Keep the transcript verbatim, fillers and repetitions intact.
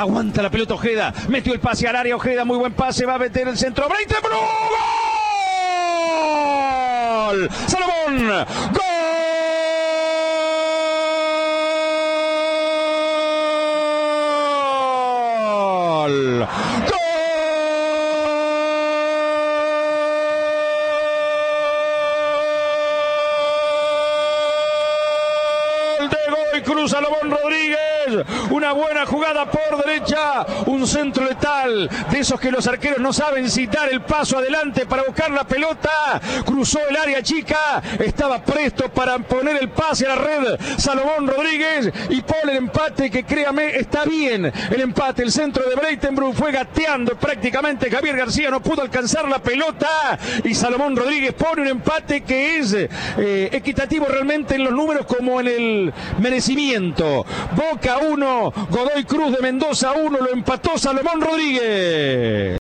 Aguanta la pelota Ojeda. Metió el pase al área Ojeda. Muy buen pase. Va a meter el centro. Breitenbru. ¡Gol! Salomón. ¡Gol! ¡Gol! Cruz Salomón Rodríguez, una buena jugada por derecha, un centro letal, de esos que los arqueros no saben citar el paso adelante para buscar la pelota, cruzó el área chica, estaba presto para poner el pase a la red, Salomón Rodríguez, y pone el empate que créame, está bien, el empate, el centro de Breitenbru fue gateando prácticamente, Javier García no pudo alcanzar la pelota, y Salomón Rodríguez pone un empate que es eh, equitativo realmente en los números como en el merecimiento. Boca uno, Godoy Cruz de Mendoza uno, lo empató Salomón Rodríguez.